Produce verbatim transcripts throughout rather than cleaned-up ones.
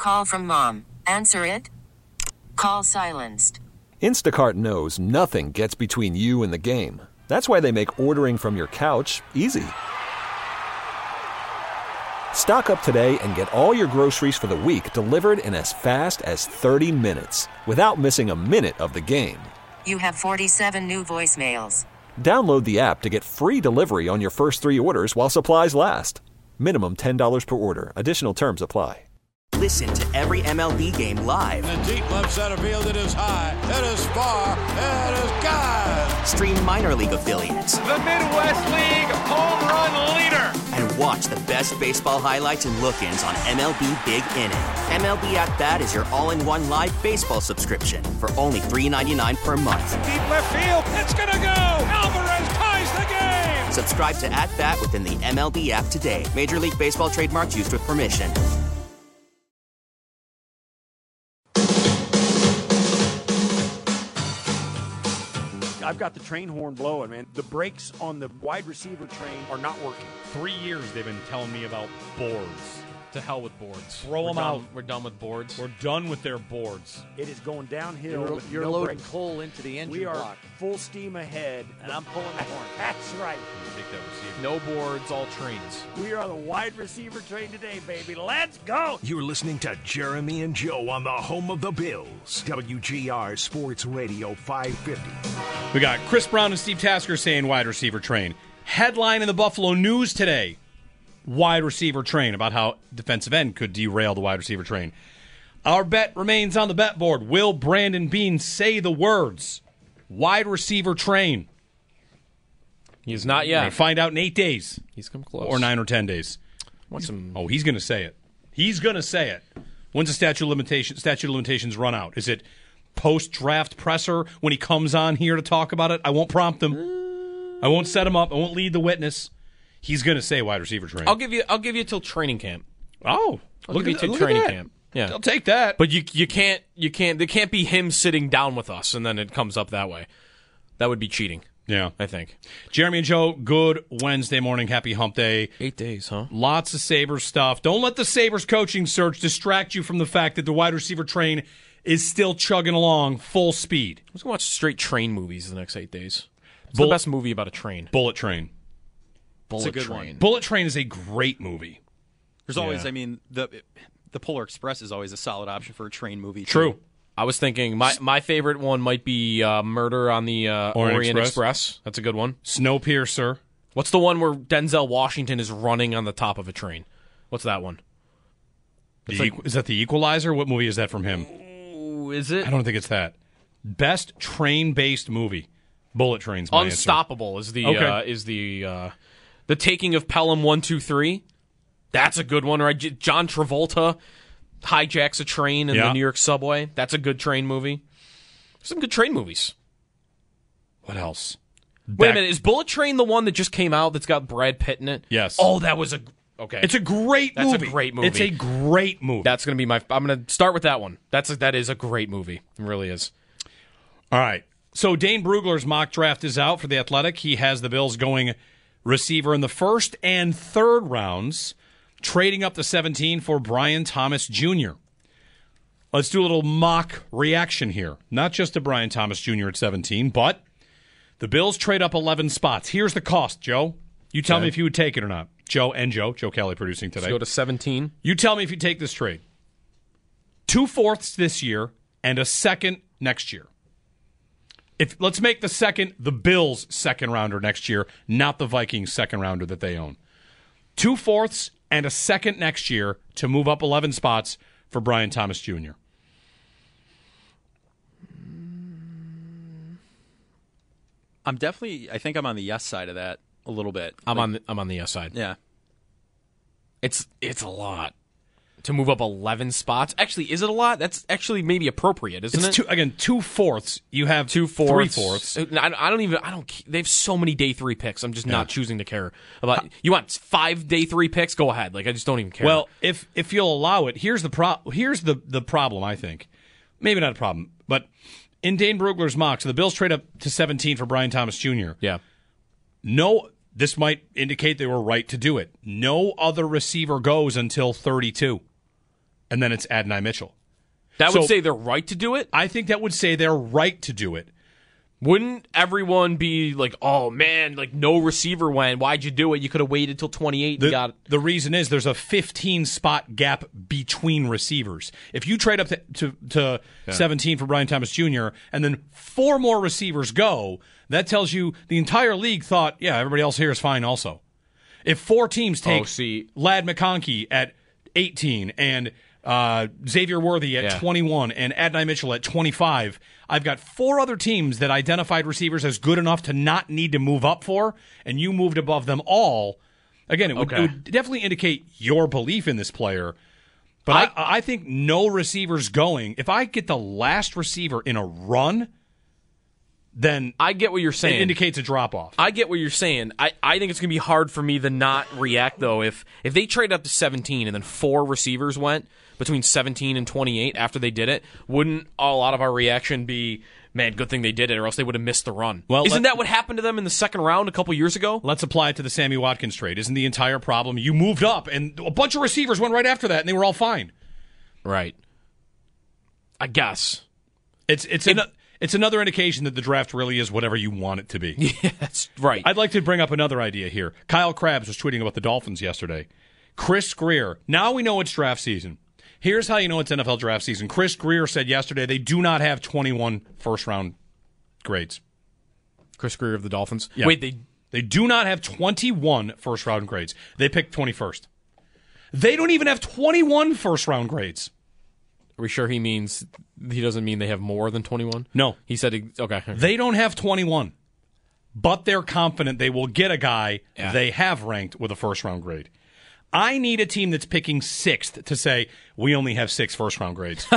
Call from mom. Answer it. Call silenced. Instacart knows nothing gets between you and the game. That's why they make ordering from your couch easy. Stock up today and get all your groceries for the week delivered in as fast as thirty minutes without missing a minute of the game. You have forty-seven new voicemails. Download the app to get free delivery on your first three orders while supplies last. Minimum ten dollars per order. Additional terms apply. Listen to every M L B game live. In the deep left center field, it is high, it is far, it is gone. Stream minor league affiliates. The Midwest League home run leader. And watch the best baseball highlights and look-ins on M L B Big Inning. M L B At Bat is your all-in-one live baseball subscription for only three dollars and ninety-nine cents per month. Deep left field, it's gonna go. Alvarez ties the game. Subscribe to At Bat within the M L B app today. Major League Baseball trademarks used with permission. I've got the train horn blowing, man. The brakes on the wide receiver train are not working. Three years they've been telling me about boards. To hell with boards. Throw We're them done, out. We're done with boards. We're done with their boards. It is going downhill. You're, with you're no loading brakes. coal into the engine We are block. full steam ahead. And I'm pulling the horn. That's right. Take that receiver. No boards, all trains. We are the wide receiver train today, baby. Let's go. You're listening to Jeremy and Joe on the home of the Bills. W G R Sports Radio five fifty. We got Chris Brown and Steve Tasker saying wide receiver train. Headline in the Buffalo News today. Wide receiver train, about how defensive end could derail the wide receiver train. Our bet remains on the bet board. Will Brandon Beane say the words wide receiver train? He's not yet. We're gonna find out in eight days. He's come close. Or nine or ten days. Want some... Oh, he's going to say it. He's going to say it. When's the statute of limitations, statute of limitations run out? Is it post-draft presser when he comes on here to talk about it? I won't prompt him. I won't set him up. I won't lead the witness. He's going to say wide receiver train. I'll give you. I'll give you till training camp. Oh, I'll look give at, you till look training at that. camp. Yeah, I'll take that. But you you can't you can't. There can't be him sitting down with us and then it comes up that way. That would be cheating. Yeah, I think. Jeremy and Joe, good Wednesday morning. Happy hump day. Eight days, huh? Lots of Sabres stuff. Don't let the Sabres coaching search distract you from the fact that the wide receiver train is still chugging along full speed. I'm just going to watch straight train movies the next eight days. It's Bull- the best movie about a train. Bullet Train. Bullet a good Train. one. Bullet Train is a great movie. There's always, Yeah. I mean, the the Polar Express is always a solid option for a train movie. True. Too. I was thinking my my favorite one might be uh, Murder on the uh, Orient Orient, Express. Express. That's a good one. Snowpiercer. What's the one where Denzel Washington is running on the top of a train? What's that one? The like- Equ- is that the Equalizer? What movie is that from him? Ooh, is it? I don't think it's that. Best train-based movie. Bullet Train's my Unstoppable is the Okay. uh, is the uh, the Taking of Pelham one two three. That's a good one, right? J- John Travolta hijacks a train in Yeah. the New York subway. That's a good train movie. Some good train movies. What else? Wait a Back- minute, is Bullet Train the one that just came out that's got Brad Pitt in it? Yes. Oh, that was a okay. It's a great That's a movie. great movie. It's a great movie. That's going to be my. I'm going to start with that one. That's a, that is a great movie. It really is. All right. So Dane Brugler's mock draft is out for the Athletic. He has the Bills going receiver in the first and third rounds, trading up to seventeen for Brian Thomas Junior Let's do a little mock reaction here. Not just to Brian Thomas Junior at seventeen, but the Bills trade up eleven spots. Here's the cost, Joe. You tell Okay. me if you would take it or not. Joe and Joe. Joe Kelly producing today. Let's go to seventeen. You tell me if you take this trade. Two fourths this year and a second next year. If let's make the second the Bills' second rounder next year, not the Vikings' second rounder that they own. Two fourths and a second next year to move up eleven spots for Brian Thomas Junior I'm definitely, I think I'm on the yes side of that a little bit. I'm Like, on the, I'm on the yes side. Yeah. It's it's a lot to move up eleven spots. Actually, is it a lot? That's actually maybe appropriate, isn't It's it? two, again two fourths. You have Two fourths, three fourths. I, I don't even. I don't. They have so many day three picks. I'm just Yeah. not choosing to care about. You want five day three picks? Go ahead. Like I just don't even care. Well, if if you'll allow it, here's the pro- here's the the problem. I think maybe not a problem, but in Dane Brugler's mock, so the Bills trade up to seventeen for Brian Thomas Junior yeah. No, this might indicate they were right to do it. No other receiver goes until thirty-two. and then it's Adonai Mitchell. That So- would say they're right to do it? I think that would say they're right to do it. Wouldn't everyone be like, oh, man, like no receiver went. Why'd you do it? You could have waited till twenty-eight The, and got it. the reason is there's a fifteen-spot gap between receivers. If you trade up to, to, to seventeen for Brian Thomas Junior and then four more receivers go, that tells you the entire league thought, yeah, everybody else here is fine also. If four teams take Oh, see. Lad McConkey at eighteen and uh, Xavier Worthy at Yeah. twenty-one and Adonai Mitchell at twenty-five, I've got four other teams that identified receivers as good enough to not need to move up for, and you moved above them all. Again, it would, Okay. it would definitely indicate your belief in this player. But I, I think no receivers going. If I get the last receiver in a run, then I get what you're saying. it indicates a drop-off. I get what you're saying. I, I think it's going to be hard for me to not react, though, if if they trade up to seventeen and then four receivers went between seventeen and twenty-eight after they did it, wouldn't a lot of our reaction be, man, good thing they did it or else they would have missed the run? Well, Isn't let- that what happened to them in the second round a couple years ago? Let's apply it to the Sammy Watkins trade. Isn't the entire problem you moved up and a bunch of receivers went right after that and they were all fine? Right. I guess. It's it's an, it's another indication that the draft really is whatever you want it to be. Yeah, that's right. I'd like to bring up another idea here. Kyle Krabs was tweeting about the Dolphins yesterday. Chris Greer. Now we know it's draft season. Here's how you know it's N F L draft season. Chris Greer said yesterday they do not have twenty-one first-round grades. Chris Greer of the Dolphins. Yeah. Wait, they They do not have twenty-one first-round grades. They picked twenty-first. They don't even have twenty-one first-round grades. are we sure he means he doesn't mean they have more than twenty-one? No. He said he- okay. They don't have twenty-one, but they're confident they will get a guy Yeah. they have ranked with a first-round grade. I need a team that's picking sixth to say, we only have six first-round grades.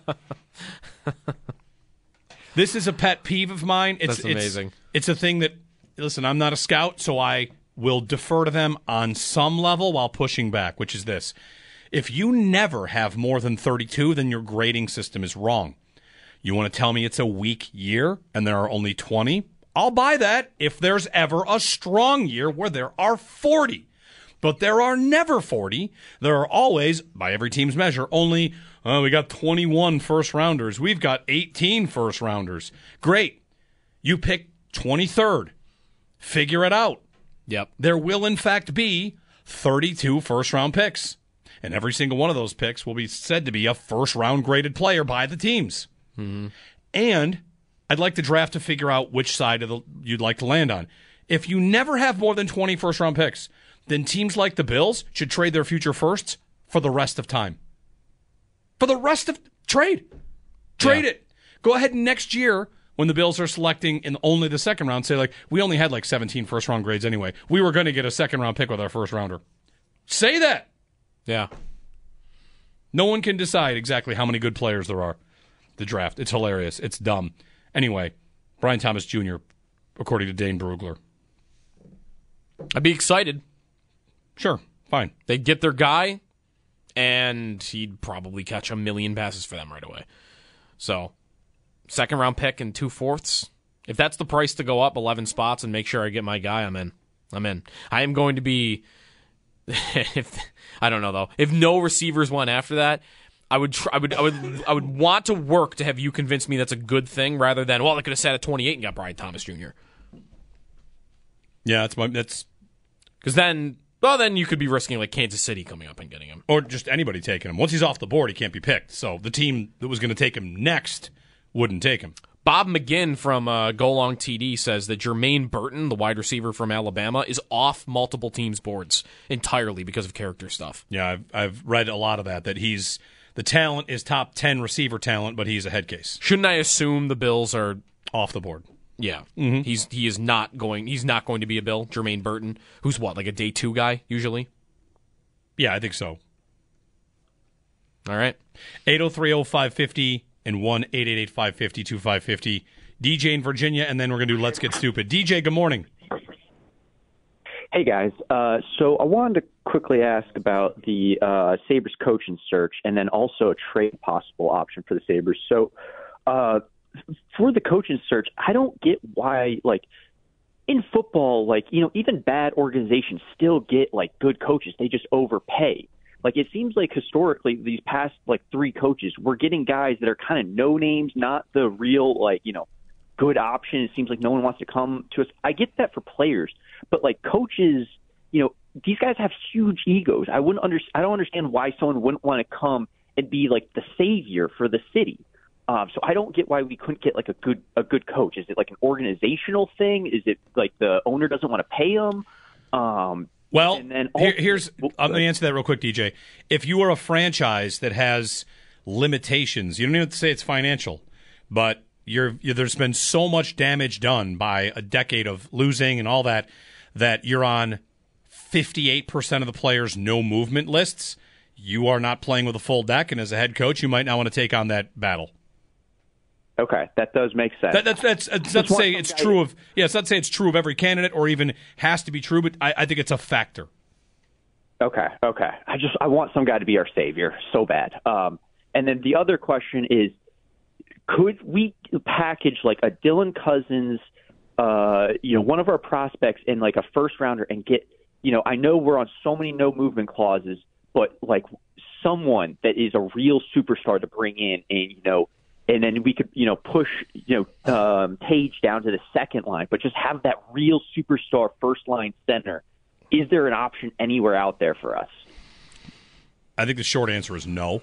This is a pet peeve of mine. It's, That's amazing. It's, it's a thing that, listen, I'm not a scout, so I will defer to them on some level while pushing back, which is this. If you never have more than thirty-two, then your grading system is wrong. You want to tell me it's a weak year and there are only twenty? I'll buy that if there's ever a strong year where there are forty. But there are never forty. There are always, by every team's measure, only, oh, we got twenty-one first-rounders. We've got eighteen first-rounders. Great. You pick twenty-third. Figure it out. Yep. There will, in fact, be thirty-two first-round picks. And every single one of those picks will be said to be a first-round graded player by the teams. Mm-hmm. And I'd like the draft to figure out which side of the you'd like to land on. If you never have more than twenty first-round picks, then teams like the Bills should trade their future firsts for the rest of time. For the rest of trade. Trade Yeah. it. Go ahead and next year, when the Bills are selecting in only the second round, say, like, we only had like seventeen first-round grades anyway. We were going to get a second-round pick with our first-rounder. Say that. Yeah. No one can decide exactly how many good players there are. The draft. It's hilarious. It's dumb. Anyway, Brian Thomas Junior, according to Dane Brugler. I'd be excited. Sure. Fine. They'd get their guy, and he'd probably catch a million passes for them right away. So, second round pick and two fourths. If that's the price to go up eleven spots and make sure I get my guy, I'm in. I'm in. I am going to be. If I don't know though. If no receivers went after that, I would. Try, I would. I would. I would want to work to have you convince me that's a good thing, rather than well, I could have sat at twenty-eight and got Brian Thomas Junior Yeah, that's my that's because then. Well, then you could be risking like Kansas City coming up and getting him. or just anybody taking him. Once he's off the board, he can't be picked. So the team that was going to take him next wouldn't take him. Bob McGinn from uh, Go Long T D says that Jermaine Burton, the wide receiver from Alabama, is off multiple teams' boards entirely because of character stuff. Yeah, I've I've read a lot of that. That he's the talent is top ten receiver talent, but he's a head case. Shouldn't I assume the Bills are off the board? Yeah, mm-hmm. he's he is not going. He's not going to be a Bill. Jermaine Burton, who's what, like a day two guy usually. Yeah, I think so. All right, eight oh three oh five fifty and one eight eight eight five fifty two five fifty. D J in Virginia, and then we're gonna do Let's Get Stupid. D J, good morning. Hey guys, uh, so I wanted to quickly ask about the uh, Sabres coaching search, and then also a trade possible option for the Sabres. So. Uh, For the coaching search, I don't get why, like, in football, like, you know, even bad organizations still get, like, good coaches. They just overpay. Like, it seems like historically these past, like, three coaches, we're getting guys that are kind of no names, not the real, like, you know, good option. It seems like no one wants to come to us. I get that for players, but, like, coaches, you know, these guys have huge egos. I wouldn't under, I don't understand why someone wouldn't want to come and be, like, the savior for the city. Um, so I don't get why we couldn't get, like, a good a good coach. Is it, like, an organizational thing? Is it, like, the owner doesn't want to pay him? Um Well, and then here, here's I'm going to answer that real quick, D J. If you are a franchise that has limitations, you don't even have to say it's financial, but you're, you're, there's been so much damage done by a decade of losing and all that, that you're on fifty-eight percent of the players' no movement lists. You are not playing with a full deck, and as a head coach, you might not want to take on that battle. Okay, that does make sense. That, that's that's it's not to say it's true of yeah, it's not to say it's true of every candidate or even has to be true, but I, I think it's a factor. Okay, okay. I just I want some guy to be our savior so bad. Um, and then the other question is, could we package like a Dylan Cousins, uh, you know, one of our prospects in like a first rounder and get, you know, I know we're on so many no movement clauses, but like someone that is a real superstar to bring in and, you know, and then we could, you know, push, you know, um, Tage down to the second line, but just have that real superstar first line center. Is there an option anywhere out there for us? I think the short answer is no.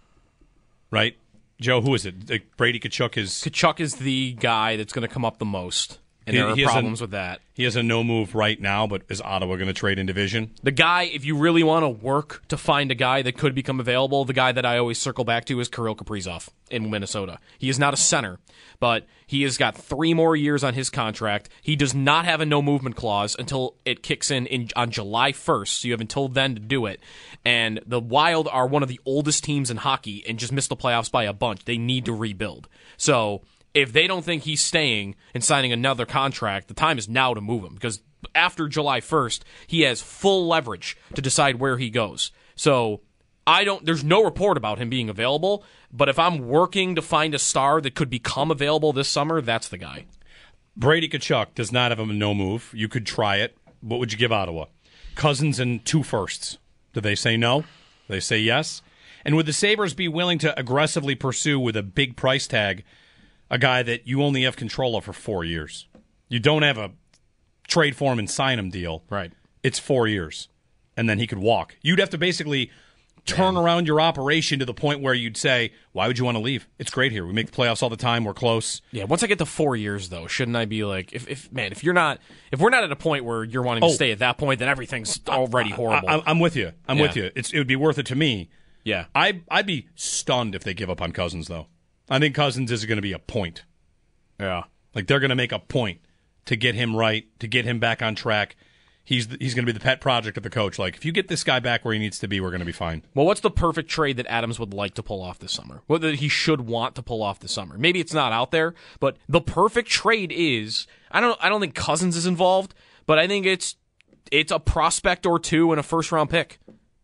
Right, Joe? Who is it? Like Brady Tkachuk is. Tkachuk is the guy that's going to come up the most. And He- there are he has problems a- with that. He has a no move right now, but is Ottawa going to trade in division? The guy, if you really want to work to find a guy that could become available, the guy that I always circle back to is Kirill Kaprizov in Minnesota. He is not a center, but he has got three more years on his contract. He does not have a no-movement clause until it kicks in, in on July first, so you have until then to do it. And the Wild are one of the oldest teams in hockey and just missed the playoffs by a bunch. They need to rebuild. So if they don't think he's staying and signing another contract, the time is now to move him because after July first, he has full leverage to decide where he goes. So I don't. There's no report about him being available, but if I'm working to find a star that could become available this summer, that's the guy. Brady Tkachuk does not have a no move. You could try it. What would you give Ottawa? Cousins and two firsts. Do they say no? Do they say yes? And would the Sabres be willing to aggressively pursue with a big price tag a guy that you only have control of for four years? You don't have a trade for him and sign him deal. Right. It's four years. And then he could walk. You'd have to basically turn Man. around your operation to the point where you'd say, why would you want to leave? It's great here. We make the playoffs all the time. We're close. Yeah, once I get to four years, though, shouldn't I be like, if, if man, if you're not, if we're not at a point where you're wanting oh, to stay at that point, then everything's already horrible. I, I, I'm with you. I'm yeah. with you. It's, it would be worth it to me. Yeah. I, I'd be stunned if they give up on Cousins, though. I think Cousins is going to be a point. Yeah. Like, they're going to make a point to get him right, to get him back on track. He's he's going to be the pet project of the coach. Like, if you get this guy back where he needs to be, we're going to be fine. Well, what's the perfect trade that Adams would like to pull off this summer? What that he should want to pull off this summer? Maybe it's not out there, but the perfect trade is I don't I don't think Cousins is involved, but I think it's it's a prospect or two and a first round pick.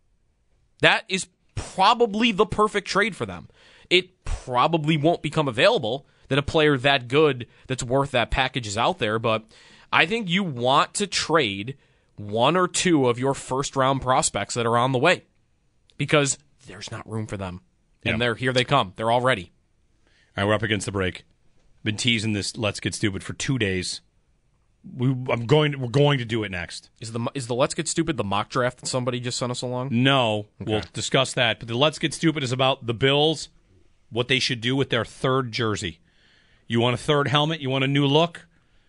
That is probably the perfect trade for them. It probably won't become available that a player that good that's worth that package is out there, but I think you want to trade one or two of your first-round prospects that are on the way because there's not room for them. And yeah. they're here they come. They're all ready. All right, we're up against the break. Been teasing this Let's Get Stupid for two days. We, I'm going. We're going to do it next. Is the is the Let's Get Stupid the mock draft that somebody just sent us along? No, okay. We'll discuss that. But the Let's Get Stupid is about the Bills, what they should do with their third jersey. You want a third helmet? You want a new look?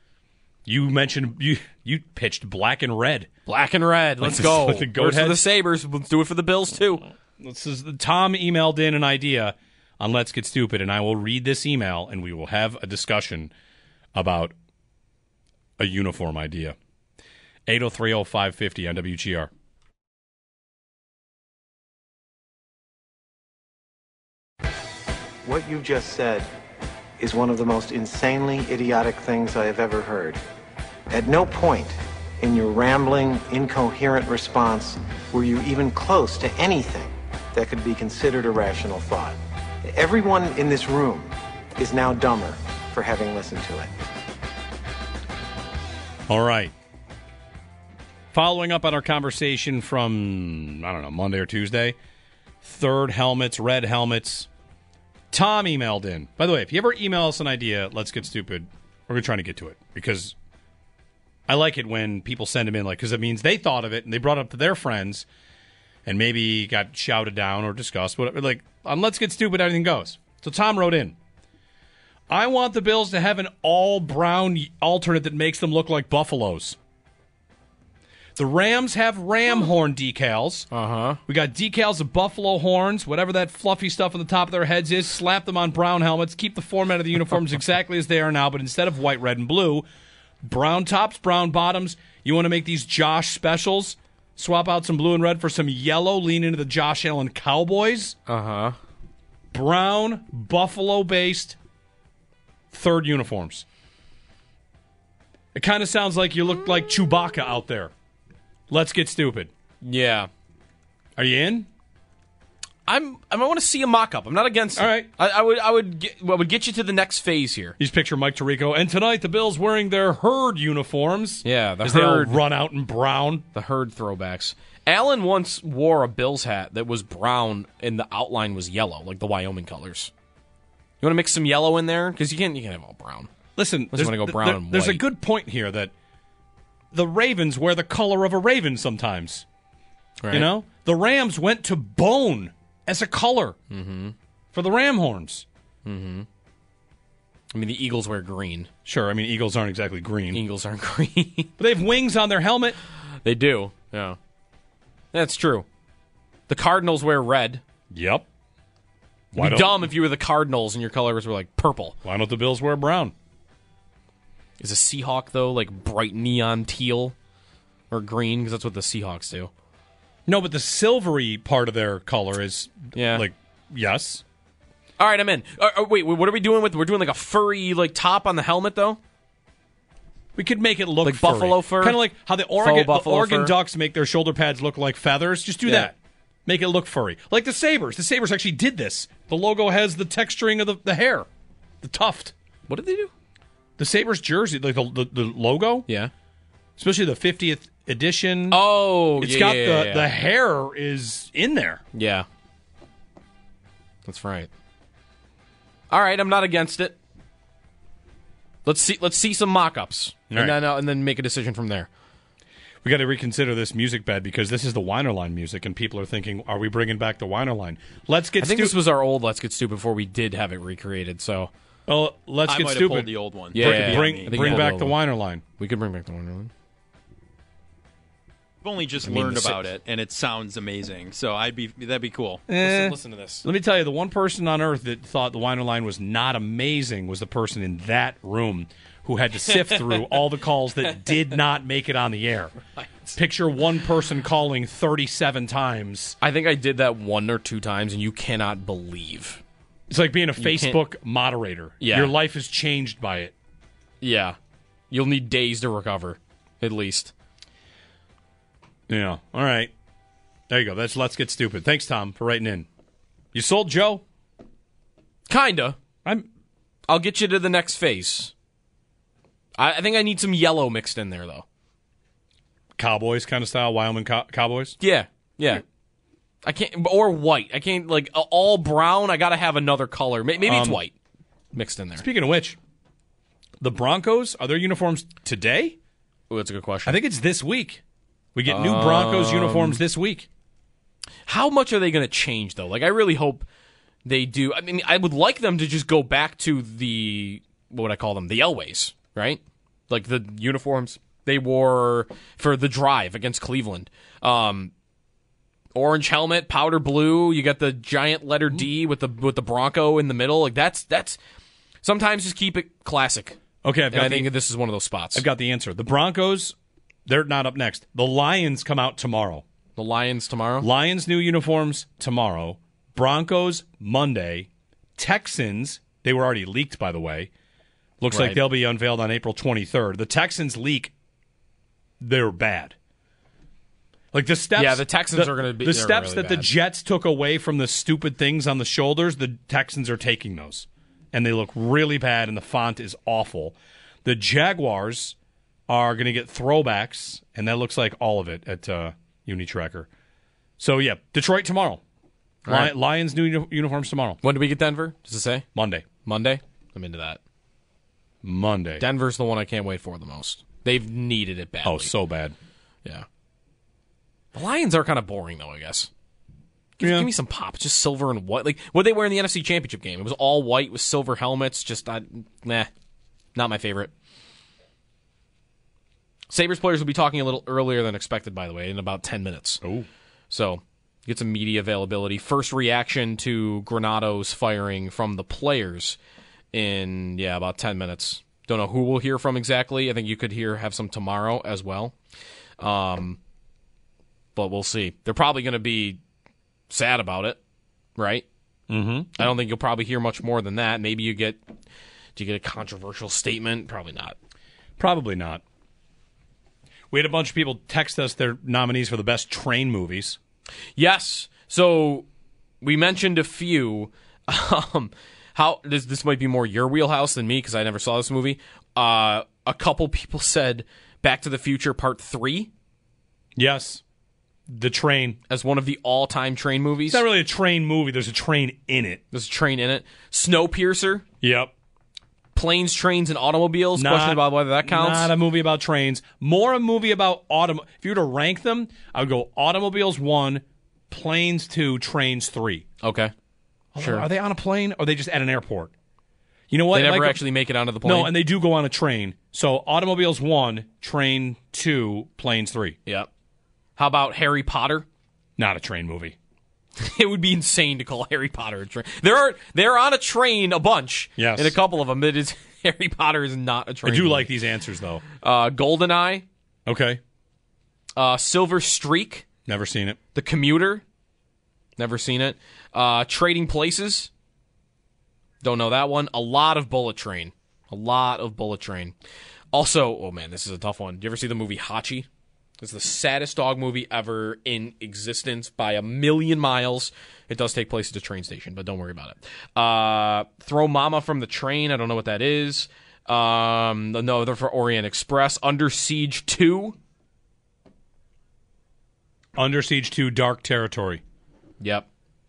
You mentioned you you pitched black and red. Black and red. Let's like go. The, the goat Works for the Sabres. Let's do it for the Bills too. This is Tom emailed in an idea on Let's Get Stupid, and I will read this email, and we will have a discussion about a uniform idea. eight oh three oh five fifty on W G R. What you just said is one of the most insanely idiotic things I have ever heard. At no point in your rambling, incoherent response were you even close to anything that could be considered a rational thought. Everyone in this room is now dumber for having listened to it. All right. Following up on our conversation from, I don't know, Monday or Tuesday, third helmets, red helmets. Tom emailed in. By the way, if you ever email us an idea, let's get stupid, we're going to try to get to it. Because I like it when people send them in, like, because it means they thought of it and they brought it up to their friends and maybe got shouted down or discussed. Whatever. Like, on Let's Get Stupid, everything goes. So Tom wrote in, I want the Bills to have an all-brown alternate that makes them look like buffaloes. The Rams have ram horn decals. Uh-huh. We got decals of buffalo horns, whatever that fluffy stuff on the top of their heads is, slap them on brown helmets, keep the format of the uniforms exactly as they are now, but instead of white, red, and blue, brown tops, brown bottoms. You want to make these Josh specials? Swap out some blue and red for some yellow, lean into the Josh Allen Cowboys. Uh-huh. Brown, buffalo-based third uniforms. It kind of sounds like you look like Chewbacca out there. Let's get stupid. Yeah. Are you in? I'm. I want to see a mock-up. I'm not against it. All right. I, I would. I would. Get, I would get you to the next phase here. You just picture Mike Tirico, and tonight the Bills wearing their herd uniforms. Yeah, the as herd. They all run out in brown. The herd throwbacks. Allen once wore a Bills hat that was brown and the outline was yellow, like the Wyoming colors. You want to mix some yellow in there because you can't. You can't have all brown. Listen, you want to go brown there, and white. There's a good point here that the Ravens wear the color of a raven sometimes. Right. You know, the Rams went to bone as a color mm-hmm. for the ram horns. Mm-hmm. I mean, the Eagles wear green. Sure, I mean, Eagles aren't exactly green. Eagles aren't green. But they have wings on their helmet. They do, yeah. That's true. The Cardinals wear red. Yep. It'd be dumb if you were the Cardinals and your colors were like purple. Why don't the Bills wear brown? Is a Seahawk, though, like bright neon teal or green? Because that's what the Seahawks do. No, but the silvery part of their color is, yeah. like, yes. All right, I'm in. Uh, uh, wait, what are we doing with? We're doing like a furry like top on the helmet, though. We could make it look like furry. buffalo fur, kind of like how the Oregon, the Oregon fur. Ducks make their shoulder pads look like feathers. Just do yeah. that. Make it look furry, like the Sabres. The Sabres actually did this. The logo has the texturing of the, the hair, the tuft. What did they do? The Sabres jersey, like the, the the logo, yeah, especially the fiftieth edition. Oh, it's yeah, got yeah, the yeah. the hair is in there. Yeah, that's right. All right, I'm not against it. Let's see. Let's see some mock-ups, All and right. then uh, and then make a decision from there. We got to reconsider this music bed because this is the Weinerline music, and people are thinking, "Are we bringing back the Weinerline?" Let's get. I think stu- this was our old Let's Get Stupid before we did have it recreated. So, oh, let's I get might have stupid. pulled the old one. Yeah, bring yeah, yeah. bring, I think bring you back pulled the the old Weinerline. we could bring back the Weinerline. I've only just I mean, learned the about si- it, and it sounds amazing. So I'd be that'd be cool. Eh, Listen, listen to this. Let me tell you, the one person on earth that thought the Weinerline was not amazing was the person in that room who had to sift through all the calls that did not make it on the air. Right. Picture one person calling thirty-seven times. I think I did that one or two times, and you cannot believe. It's like being a You Facebook moderator. Yeah. Your life is changed by it. Yeah. You'll need days to recover, at least. Yeah. All right. There you go. That's Let's Get Stupid. Thanks, Tom, for writing in. You sold Joe? Kinda. I'm. I'll get you to the next phase. I, I think I need some yellow mixed in there, though. Cowboys kind of style, Wyoming cow- Cowboys? Yeah, yeah. I can't, or white. I can't, like, all brown. I got to have another color. Maybe it's Um, white mixed in there. Speaking of which, the Broncos, are their uniforms today? Oh, that's a good question. I think it's this week. We get new Broncos Um, uniforms this week. How much are they going to change, though? Like, I really hope they do. I mean, I would like them to just go back to the, what would I call them? The Elways, right? Like the uniforms they wore for the drive against Cleveland. Um, orange helmet, powder blue. You got the giant letter D with the with the Bronco in the middle. Like that's that's. Sometimes just keep it classic. Okay, I've and got I the, think this is one of those spots. I've got the answer. The Broncos, they're not up next. The Lions come out tomorrow. The Lions tomorrow? Lions new uniforms tomorrow. Broncos Monday. Texans, they were already leaked, by the way. Looks Right. like they'll be unveiled on April twenty-third. The Texans leak, they're bad. Like the steps, Yeah, the Texans are gonna be- the they're steps really that the bad. Jets took away from the stupid things on the shoulders. The Texans are taking those, and they look really bad. And the font is awful. The Jaguars are going to get throwbacks, and that looks like all of it at uh, UniTracker. So, yeah, Detroit tomorrow. Li- right. Lions new uni- uniforms tomorrow. When do we get Denver? Does it say? Monday. Monday? I'm into that. Monday. Denver's the one I can't wait for the most. They've needed it badly. Oh, so bad. Yeah. The Lions are kind of boring, though, I guess. Give, yeah. give me some pop. Just silver and white. Like, what did they wear in the N F C Championship game? It was all white with silver helmets. Just, uh, nah. Not my favorite. Sabres players will be talking a little earlier than expected, by the way, in about ten minutes. Oh. So, get some media availability. First reaction to Granato's firing from the players in, yeah, about ten minutes. Don't know who we'll hear from exactly. I think you could hear have some tomorrow as well. Um, but we'll see. They're probably going to be sad about it, right? Mm-hmm. I don't think you'll probably hear much more than that. Maybe you get, do you get a controversial statement? Probably not. Probably not. We had a bunch of people text us their nominees for the best train movies. Yes. So we mentioned a few. Um, how this this might be more your wheelhouse than me because I never saw this movie. Uh, a couple people said Back to the Future Part Three. Yes, the train as one of the all-time train movies. It's not really a train movie. There's a train in it. There's a train in it. Snowpiercer. Yep. Planes, Trains, and Automobiles. Not, Question about whether that counts. Not a movie about trains. More a movie about autom. If you were to rank them, I would go Automobiles one, Planes two, Trains three. Okay. Although, Sure. Are they on a plane or are they just at an airport? You know what? They never like, actually make it onto the plane? No, and they do go on a train. So Automobiles one, Train two, Planes three. Yep. How about Harry Potter? Not a train movie. It would be insane to call Harry Potter a train. There are they're on a train a bunch. Yes. In a couple of them. It is Harry Potter is not a train. I do movie. like these answers though. Uh, GoldenEye. Okay. Uh, Silver Streak. Never seen it. The Commuter. Never seen it. Uh, Trading Places. Don't know that one. A lot of Bullet Train. A lot of Bullet Train. Also, oh man, this is a tough one. Do you ever see the movie Hachi? It's the saddest dog movie ever in existence by a million miles. It does take place at a train station, but don't worry about it. Uh, Throw Mama from the Train. I don't know what that is. Um, no, they're for Orient Express. Under Siege two. Under Siege two, Dark Territory. Yep.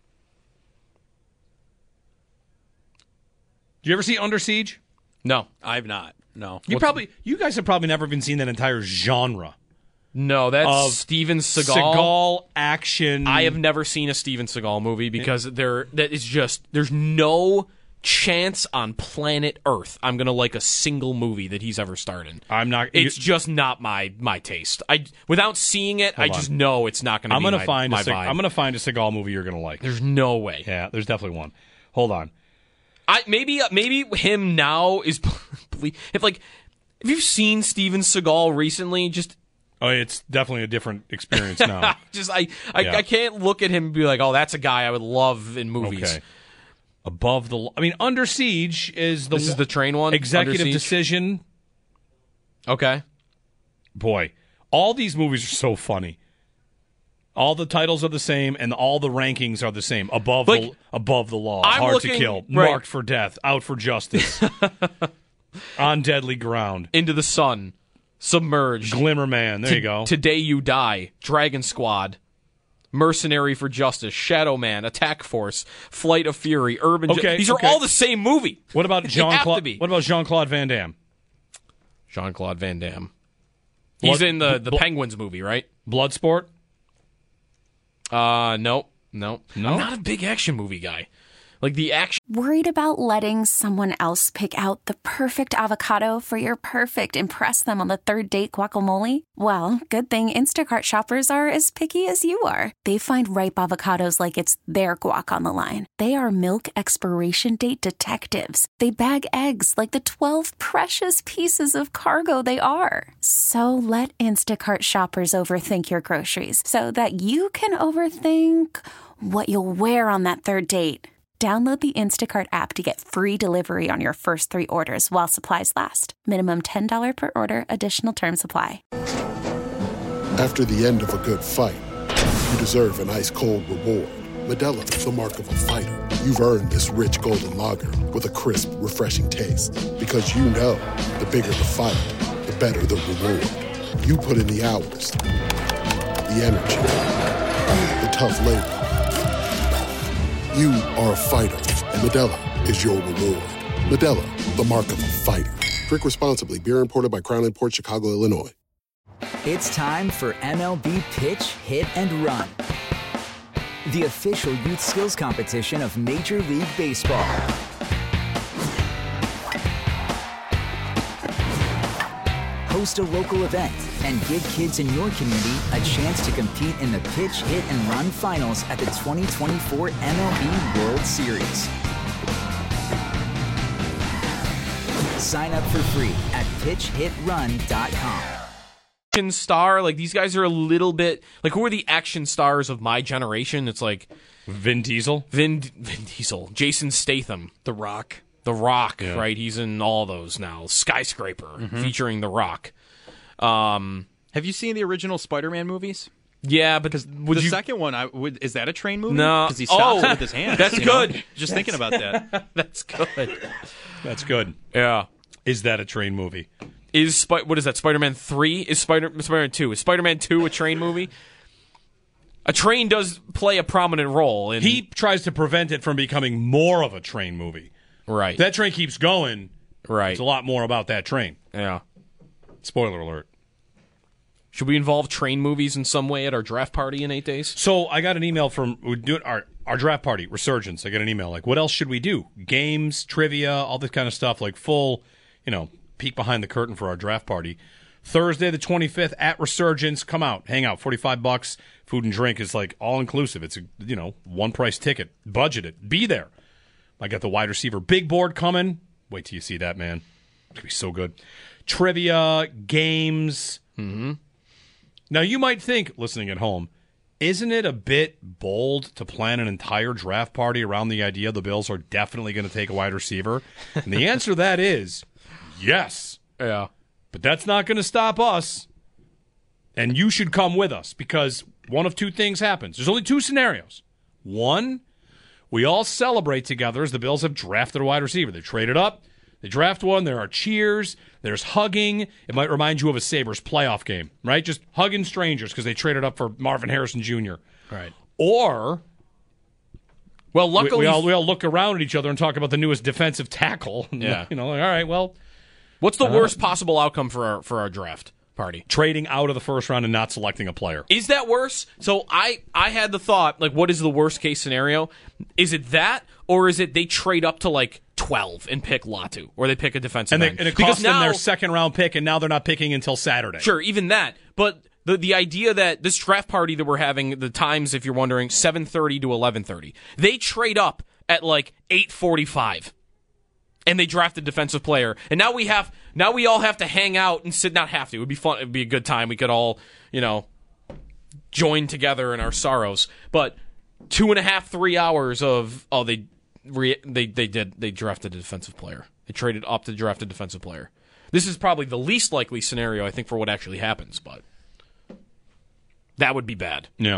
Did you ever see Under Siege? No. I've not. No. You What's probably, you guys have probably never even seen that entire genre. No, that's of Steven Seagal. Seagal action. I have never seen a Steven Seagal movie because there that is just there's no chance on planet Earth I'm gonna like a single movie that he's ever starred in. I'm not. It's you, just not my my taste. I without seeing it, I on. just know it's not gonna. I'm be gonna my, find my a. Seg- vibe. I'm gonna find a Seagal movie you're gonna like. There's no way. Yeah, there's definitely one. Hold on. I maybe maybe him now is if like if you've seen Steven Seagal recently, just. Oh, it's definitely a different experience now. Just I, I, Yeah. I can't look at him and be like, oh, that's a guy I would love in movies. Okay. Above the, I mean, Under Siege is the This is the train one? Executive Under Siege? Decision. Okay. Boy, all these movies are so funny. All the titles are the same, and all the rankings are the same. Above Like, the above the law, I'm hard looking- to kill, right. marked for death, out for justice, on deadly ground, Into the Sun, Submerged, Glimmer Man. There T- you go. Today You Die, Dragon Squad, Mercenary for Justice, Shadow Man, Attack Force, Flight of Fury, Urban. Ju- Okay, These are okay. all the same movie. What about They Jean have to Claude? be. What about Jean Claude Van Damme? Jean Claude Van Damme. He's Blood- in the the Bl- Penguins movie, right? Bloodsport. Uh, no, no, No? I'm not a big action movie guy. Like the action. Worried about letting someone else pick out the perfect avocado for your perfect impress them on the third date guacamole? Well, good thing Instacart shoppers are as picky as you are. They find ripe avocados like it's their guac on the line. They are milk expiration date detectives. They bag eggs like the twelve precious pieces of cargo they are. So let Instacart shoppers overthink your groceries so that you can overthink what you'll wear on that third date. Download the Instacart app to get free delivery on your first three orders while supplies last. Minimum ten dollars per order. Additional terms apply. After the end of a good fight, you deserve an ice-cold reward. Modelo is the mark of a fighter. You've earned this rich golden lager with a crisp, refreshing taste. Because you know, the bigger the fight, the the better the reward. You put in the hours, the energy, the tough labor. You are a fighter, and Modelo is your reward. Modelo, the mark of a fighter. Drink responsibly. Beer imported by Crown Imports, Chicago, Illinois. It's time for M L B Pitch, Hit, and Run, the official youth skills competition of Major League Baseball. Host a local event and give kids in your community a chance to compete in the Pitch, Hit, and Run finals at the twenty twenty-four M L B World Series. Sign up for free at pitch hit run dot com. Action star, like these guys are a little bit like, who are the action stars of my generation? It's like Vin Diesel, Vin, Vin Diesel, Jason Statham, The Rock, The Rock, Yeah. right? He's in all those now. Skyscraper, Mhm. featuring The Rock. Um, Have you seen the original Spider-Man movies? yeah, but the you, second one, I would, is that a train movie? No. Because he stops Oh, it with his hands. that's you know? good. Just thinking about that. That's good. That's good. Yeah. Is that a train movie? Is Sp- what is that? Spider-Man three? Is Spider Spider-Man two? Is Spider-Man two a train movie? A train does play a prominent role in. He tries to prevent it from becoming more of a train movie. Right. If that train keeps going, right. It's a lot more about that train. Yeah. Spoiler alert. Should we involve train movies in some way at our draft party in eight days? So I got an email from we do it, our our draft party Resurgence. I got an email like, what else should we do? Games, trivia, all this kind of stuff, like full, you know, peek behind the curtain for our draft party. Thursday the twenty-fifth at Resurgence. Come out, hang out. forty-five bucks. Food and drink is like all inclusive. It's a, you know, one price ticket. Budget it. Be there. I got the wide receiver big board coming. Wait till you see that, man. It's gonna be so good. Trivia, games. Mm-hmm. Now you might think, listening at home, isn't it a bit bold to plan an entire draft party around the idea the Bills are definitely going to take a wide receiver? And the answer to that is yes. Yeah. But that's not going to stop us. And you should come with us because one of two things happens. There's only two scenarios. One, we all celebrate together as the Bills have drafted a wide receiver. They traded up. They draft one. There are cheers. There's hugging. It might remind you of a Sabres playoff game, right? Just hugging strangers because they traded up for Marvin Harrison Junior Right. Or, well, luckily, we, we all we all look around at each other and talk about the newest defensive tackle. Yeah. You know, like, all right, well, what's the uh, worst possible outcome for our for our draft party? Trading out of the first round and not selecting a player. Is that worse? So I I had the thought, like, what is the worst case scenario? Is it that, or is it they trade up to like twelve and pick Latu, or they pick a defensive And, they, end? and it Because costs them now- their second round pick, and now they're not picking until Saturday. Sure, even that. But the the idea that this draft party that we're having, the times, if you're wondering, seven thirty to eleven thirty, they trade up at like eight forty-five. And they draft a defensive player. And now we have now we all have to hang out and sit, not have to. It would be fun. It would be a good time. We could all, you know, join together in our sorrows. But two and a half, three hours of, oh, they re, they they did they drafted a defensive player. They traded up to draft a defensive player. This is probably the least likely scenario, I think, for what actually happens, but that would be bad. Yeah.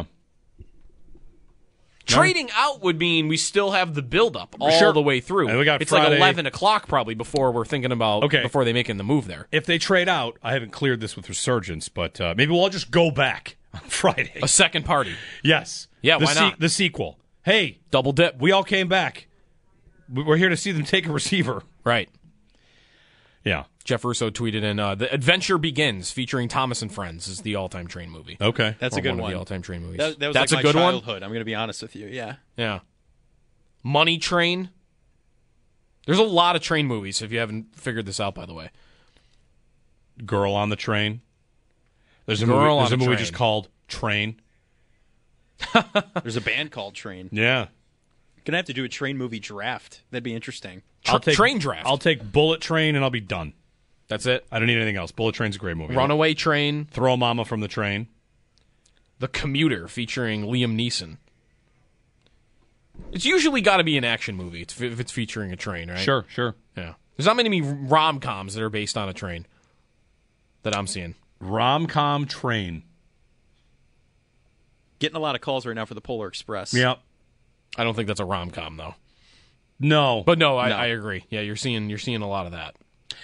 Trading out would mean we still have the build-up all Sure. the way through. And we got it's Friday. like eleven o'clock probably before we're thinking about, Okay. before they making the move there. If they trade out, I haven't cleared this with Resurgence, but uh, maybe we'll all just go back on Friday. A second party. Yes. Yeah, the why not? The sequel. Hey. Double dip. We all came back. We- We're here to see them take a receiver. Right. Yeah. Jeff Russo tweeted in, uh, The Adventure Begins, featuring Thomas and Friends, is the all-time train movie. Okay. That's Or a good one. one. of the all-time train movies. That, that was That's like a my good one? childhood. I'm going to be honest with you. Yeah. Yeah. Money Train. There's a lot of train movies, if you haven't figured this out, by the way. Girl on the Train. There's a Girl movie, on there's a the movie Train. just called Train. There's a band called Train. Yeah. Gonna have to do a train movie draft. That'd be interesting. I'll take, Train Draft. I'll take Bullet Train and I'll be done. That's it. I don't need anything else. Bullet Train's a great movie. Runaway Train. Throw Mama from the Train. The Commuter, featuring Liam Neeson. It's usually got to be an action movie if it's featuring a train, right? Sure, sure. Yeah. There's not many rom-coms that are based on a train that I'm seeing. Rom-com Train. Getting a lot of calls right now for the Polar Express. Yep. I don't think that's a rom-com, though. No. But no, I, No. I agree. Yeah, you're seeing you're seeing a lot of that.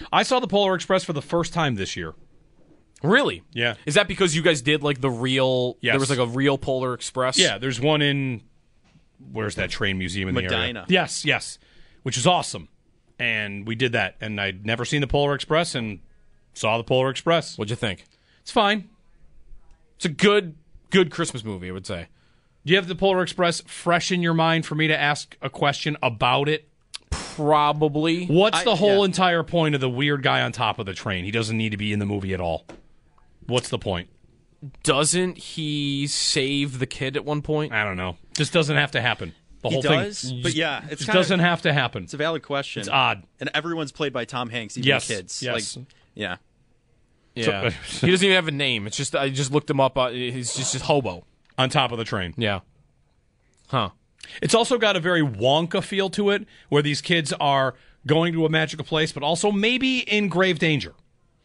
I saw the Polar Express for the first time this year. Really? Yeah. Is that because you guys did like the real? Yes. There was like a real Polar Express. Yeah, there's one in where's that train museum in the area? Medina. Yes, yes, which is awesome. And we did that, and I'd never seen the Polar Express, and saw the Polar Express. What'd you think? It's fine. It's a good, good Christmas movie, I would say. Do you have the Polar Express fresh in your mind for me to ask a question about it? Probably. What's I- the whole yeah. entire point of the weird guy on top of the train? He doesn't need to be in the movie at all. What's the point? Doesn't he save the kid at one point? I don't know. Just doesn't have to happen. The He whole does, thing. but yeah, it's just kinda- doesn't have to happen. It's a valid question. It's odd. And everyone's played by Tom Hanks, even Yes, the kids. yes. Like, yeah. Yeah. He doesn't even have a name. It's just I just looked him up. Uh, he's just a hobo on top of the train. Yeah. Huh. It's also got a very Wonka feel to it, where these kids are going to a magical place, but also maybe in grave danger.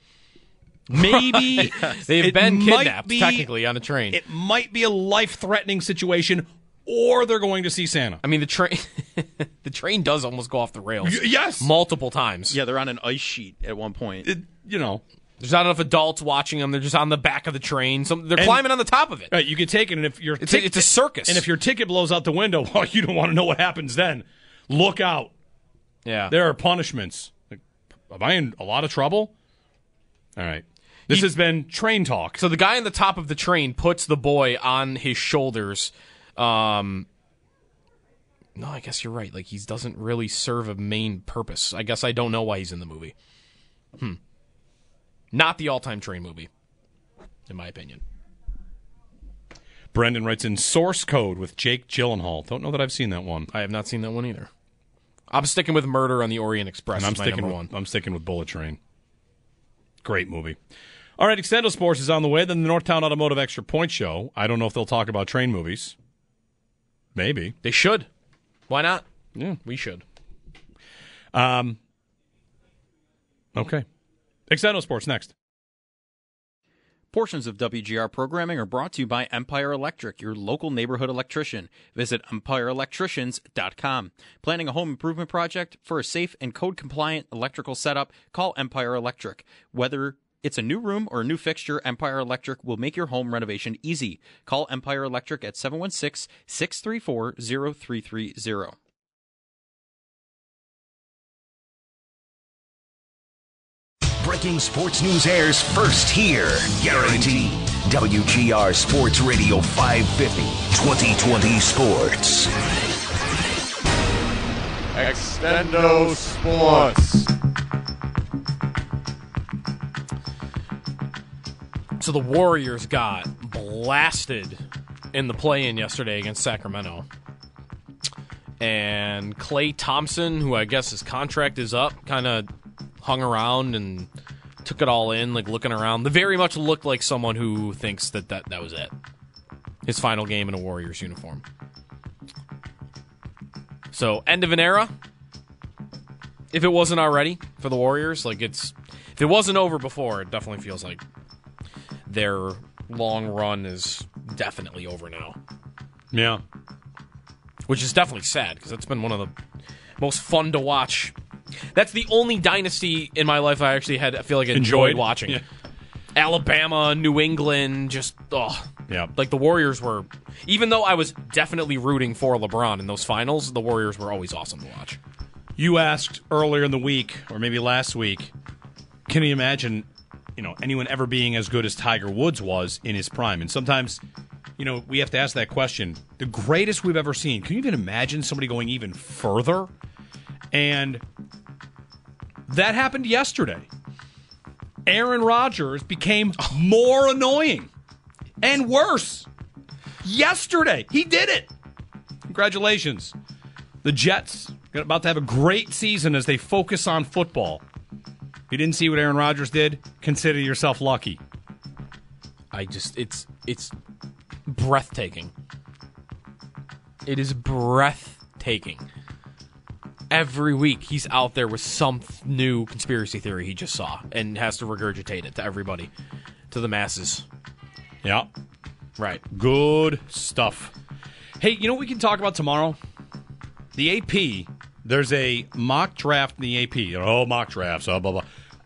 Maybe They've it been might kidnapped, be- technically, on a train. It might be a life-threatening situation, or they're going to see Santa. I mean, the train the train does almost go off the rails. Y- yes. Multiple times. Yeah, they're on an ice sheet at one point. It, you know. There's not enough adults watching them. They're just on the back of the train. Some They're And- climbing on the top of it. Right, you get taken, and if your It's a- it's a circus. and if your ticket blows out the window, well, you don't want to know what happens then. Look out. Yeah. There are punishments. Like, am I in a lot of trouble? All right. This He- has been Train Talk. So the guy on the top of the train puts the boy on his shoulders. Um, no, I guess you're right. Like, he doesn't really serve a main purpose. I guess I don't know why he's in the movie. Hmm. Not the all-time train movie, in my opinion. Brendan writes in Source Code with Jake Gyllenhaal. Don't know that I've seen that one. I have not seen that one either. I'm sticking with Murder on the Orient Express. And I'm is my sticking number with, one. I'm sticking with Bullet Train. Great movie. All right, Extendo Sports is on the way. Then the Northtown Automotive Extra Point Show. I don't know if they'll talk about train movies. Maybe. They should. Why not? Yeah. We should. Um. Okay. Extendo Sports next. Portions of W G R programming are brought to you by Empire Electric, your local neighborhood electrician. Visit empire electricians dot com. Planning a home improvement project for a safe and code-compliant electrical setup? Call Empire Electric. Whether it's a new room or a new fixture, Empire Electric will make your home renovation easy. Call Empire Electric at seven one six, six three four, zero three three zero. Breaking sports news airs first here. Guaranteed. W G R Sports Radio five fifty, twenty twenty Sports. Extendo Sports. So the Warriors got blasted in the play-in yesterday against Sacramento. And Klay Thompson, who I guess his contract is up, kind of hung around and took it all in, like looking around. They very much looked like someone who thinks that that, that was it. His final game in a Warriors uniform. So, end of an era. If it wasn't already for the Warriors, like it's, if it wasn't over before, it definitely feels like their long run is definitely over now. Yeah. Which is definitely sad, because it's been one of the most fun to watch. That's the only dynasty in my life I actually had, I feel like I enjoyed, Enjoyed? watching. Yeah. Alabama, New England, just, oh. Yeah. Like the Warriors were, even though I was definitely rooting for LeBron in those finals, the Warriors were always awesome to watch. You asked earlier in the week, or maybe last week, can you imagine, you know, anyone ever being as good as Tiger Woods was in his prime? And sometimes, you know, we have to ask that question. The greatest we've ever seen. Can you even imagine somebody going even further? And that happened yesterday. Aaron Rodgers became more annoying and worse. Yesterday, he did it. Congratulations. The Jets are about to have a great season as they focus on football. If you didn't see what Aaron Rodgers did, consider yourself lucky. I just, it's, it's breathtaking. It is breathtaking. Every week, he's out there with some new conspiracy theory he just saw and has to regurgitate it to everybody, to the masses. Yeah. Right. Good stuff. Hey, you know what we can talk about tomorrow? The A P, there's a mock draft in the A P. Oh, mock drafts, oh, blah, blah.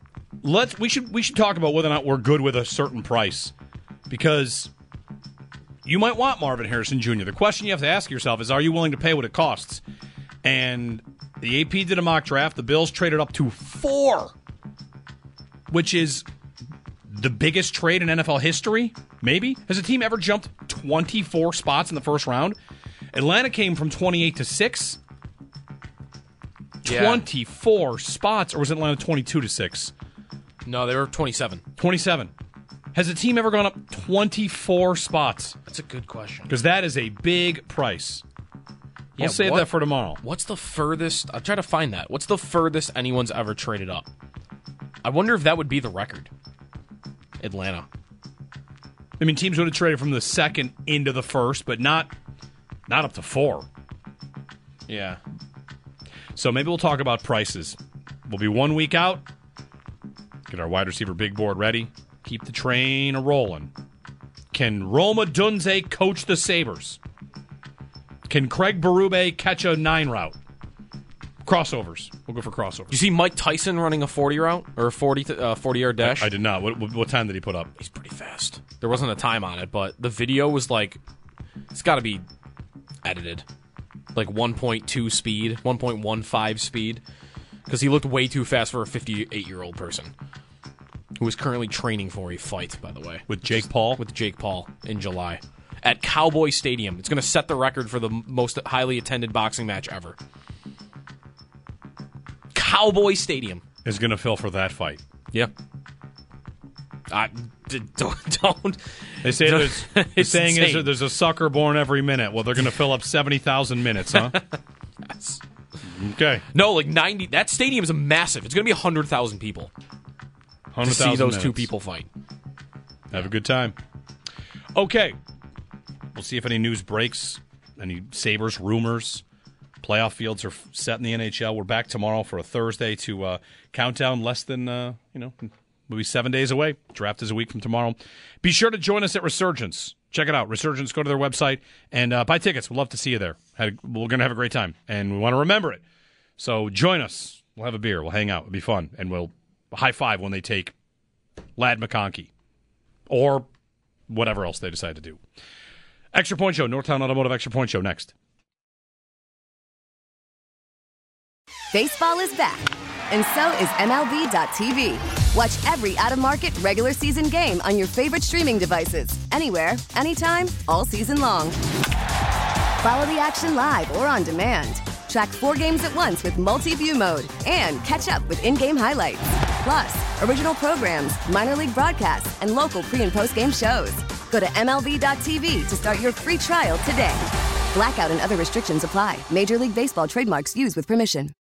let's we should we should talk about whether or not we're good with a certain price, because you might want Marvin Harrison Junior The question you have to ask yourself is, are you willing to pay what it costs? And the A P did a mock draft. The Bills traded up to four, which is the biggest trade in N F L history, maybe. Has a team ever jumped twenty-four spots in the first round? Atlanta came from twenty-eight to six. Yeah. twenty-four spots, or was Atlanta twenty-two to six? No, they were twenty-seven. twenty-seven. Has a team ever gone up twenty-four spots? That's a good question. Because that is a big price. Yeah, I'll save what- that for tomorrow. What's the furthest? I'll try to find that. What's the furthest anyone's ever traded up? I wonder if that would be the record. Atlanta. I mean, teams would have traded from the second into the first, but not not up to four. Yeah. So maybe we'll talk about prices. We'll be one week out. Get our wide receiver big board ready. Keep the train a-rolling. Can Roma Dunze coach the Sabres? Can Craig Berube catch a nine route? Crossovers. We'll go for crossovers. You see Mike Tyson running a forty route or a forty uh, forty yard dash? I, I did not. What, what, what time did he put up? He's pretty fast. There wasn't a time on it, but the video was like, it's got to be edited. Like one point two speed, one point one five speed. Because he looked way too fast for a fifty-eight-year-old person. Who is currently training for a fight, by the way. With Jake Paul? With Jake Paul in July. At Cowboy Stadium. It's going to set the record for the most highly attended boxing match ever. Cowboy Stadium. Is going to fill for that fight. Yep. I, d- don't, don't. They say don't, there's, the saying insane. is that there's a sucker born every minute. Well, they're going to fill up seventy thousand minutes, huh? Yes. Okay. No, like ninety. That stadium is massive. It's going to be one hundred thousand people. one hundred to see thousand those minutes. two people fight. Have a good time. Okay. We'll see if any news breaks, any Sabres rumors. Playoff fields are set in the N H L. We're back tomorrow for a Thursday to uh, count down less than, uh, you know, we'll be seven days away. Draft is a week from tomorrow. Be sure to join us at Resurgence. Check it out. Resurgence, go to their website and uh, buy tickets. We'd love to see you there. Had, we're going to have a great time, and we want to remember it. So join us. We'll have a beer. We'll hang out. It'll be fun. And we'll high five when they take Lad McConkey or whatever else they decide to do. Extra Point Show, Northtown Automotive Extra Point Show next. Baseball is back, and so is M L B dot T V. Watch every out-of-market regular season game on your favorite streaming devices, anywhere, anytime, all season long. Follow the action live or on demand. Track four games at once with multi-view mode and catch up with in-game highlights. Plus, original programs, minor league broadcasts, and local pre- and post-game shows. Go to M L B dot T V to start your free trial today. Blackout and other restrictions apply. Major League Baseball trademarks used with permission.